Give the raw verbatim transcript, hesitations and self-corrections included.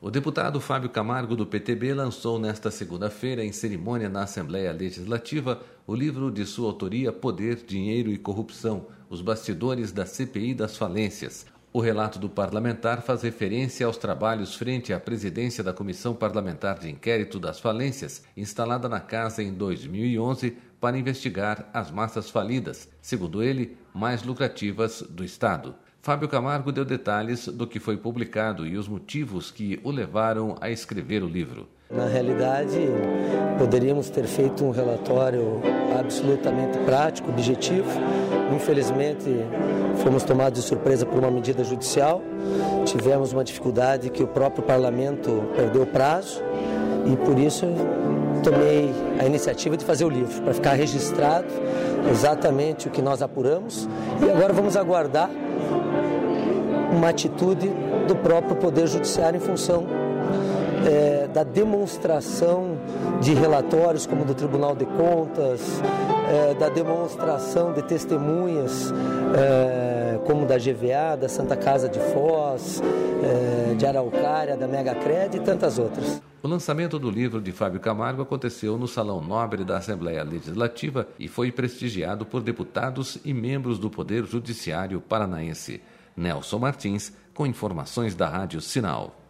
O deputado Fábio Camargo, do P T B, lançou nesta segunda-feira, em cerimônia na Assembleia Legislativa, o livro de sua autoria Poder, Dinheiro e Corrupção, os bastidores da C P I das falências. O relato do parlamentar faz referência aos trabalhos frente à presidência da Comissão Parlamentar de Inquérito das Falências, instalada na Casa em dois mil e onze para investigar as massas falidas, segundo ele, mais lucrativas do Estado. Fábio Camargo deu detalhes do que foi publicado e os motivos que o levaram a escrever o livro. Na realidade, poderíamos ter feito um relatório absolutamente prático, objetivo. Infelizmente, fomos tomados de surpresa por uma medida judicial. Tivemos uma dificuldade que o próprio parlamento perdeu o prazo e, por isso, tomei a iniciativa de fazer o livro, para ficar registrado exatamente o que nós apuramos. E agora vamos aguardar uma atitude do próprio Poder Judiciário em função é, da demonstração de relatórios como do Tribunal de Contas, é, da demonstração de testemunhas é, como da G V A, da Santa Casa de Foz, é, de Araucária, da Megacred e tantas outras. O lançamento do livro de Fábio Camargo aconteceu no Salão Nobre da Assembleia Legislativa e foi prestigiado por deputados e membros do Poder Judiciário paranaense. Nelson Martins, com informações da Rádio Sinal.